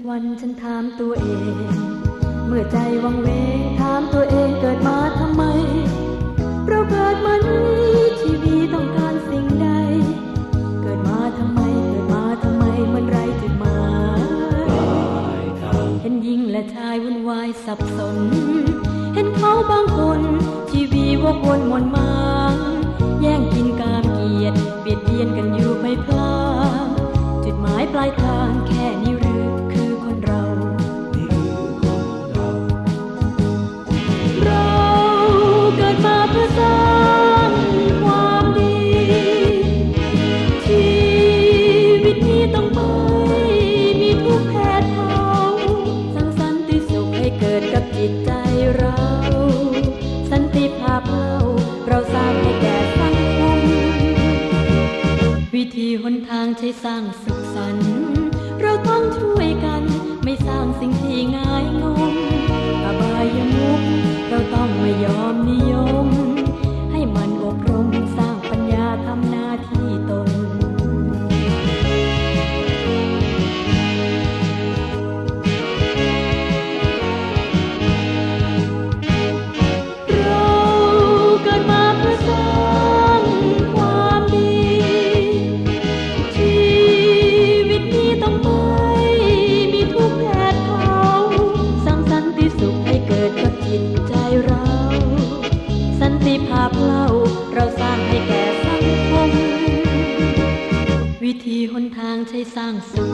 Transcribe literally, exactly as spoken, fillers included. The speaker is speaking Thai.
วันฉันถามตัวเองเมื่อใจวังเวงถามตัวเองเกิดมาทำไมเราเกิดมานี้ชีวิตต้องการสิ่งใดเกิดมาทำไมเกิดมาทำไมมันไรจุดหมายเห็นหญิงและชายวุ่นวายสับสนเห็นเขาบางคนชีวิตวกวนหม่นหมางแย่งกินกามเกียรติเบียดเบียนกันอยู่ไม่พลางจุดหมายปลายทางแค่นี้หรือคือคนเราเราเกิดมาเพื่อสร้างความดีชีวิตนี้ต้องไม่มีทุกข์แผดเผาสร้างสันติสุขให้เกิดกับจิตใจเราสันติภาพเราเราสร้างให้แก่สังคมวิธีหนทางใช้สร้างสุขสันต์เราต้องช่วยกันไม่สร้างสิ่งที่ง่ายงมอบายมุขเราต้องไม่ยอมนิยมให้มันอบรมสร้างปัญญาทำหน้าที่ตนเราเกิดมาเพื่อสร้างความดีชีวิตนี้ต้องไม่มีทุกข์แผดเผาสร้างสันติสุขให้เกิดกับจิตใจเราสันติภาพเราเราสร้างให้แก่สังคมวิธีหนทางใช้สร้างสุข